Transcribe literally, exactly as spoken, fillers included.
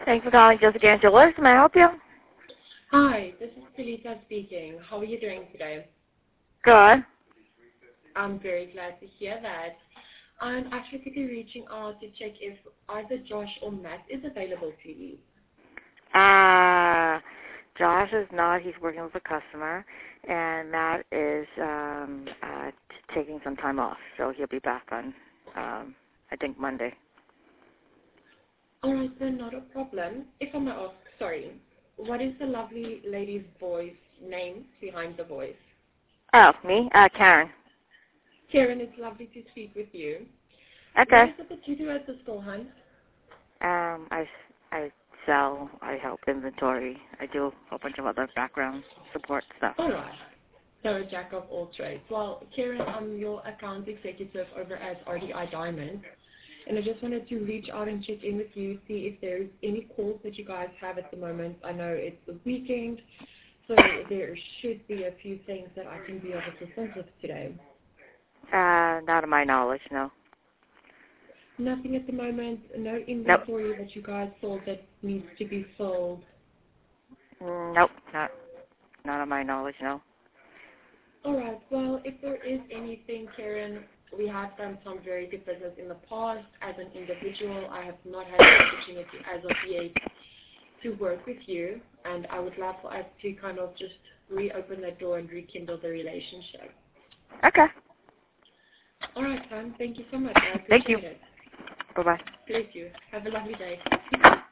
Thanks for calling Jessica Angelis. May I help you? Hi, this is Felisa speaking. How are you doing today? Good. I'm very glad to hear that. I'm actually quickly reaching out to check if either Josh or Matt is available to you. Uh, Josh is not. He's working with a customer. And Matt is um, uh, t- taking some time off. So he'll be back on, um, I think, Monday. All right, then, not a problem. If I may ask, sorry, what is the lovely lady's voice name behind the voice? Oh, me? Uh, Karen. Karen, it's lovely to speak with you. Okay. What is it that you do at the store, hon? Um, I, I sell, I help inventory. I do a whole bunch of other background support stuff. All right. So a jack of all trades. Well, Karen, I'm your account executive over at R D I Diamond. And I just wanted to reach out and check in with you, see if there's any calls that you guys have at the moment. I know it's the weekend, so there should be a few things that I can be of assistance with today. Uh, not of my knowledge, no. Nothing at the moment, no Nope. inventory that you guys sold that needs to be sold. Mm, Nope, not, not of my knowledge, no. All right, well, if there is anything, Karen, we have done some very good business in the past. As an individual, I have not had the opportunity as of yet to work with you, and I would love for us to kind of just reopen that door and rekindle the relationship. Okay. All right, Sam. Thank you so much. I appreciate Thank you. it. Bye-bye. Bless you. Have a lovely day.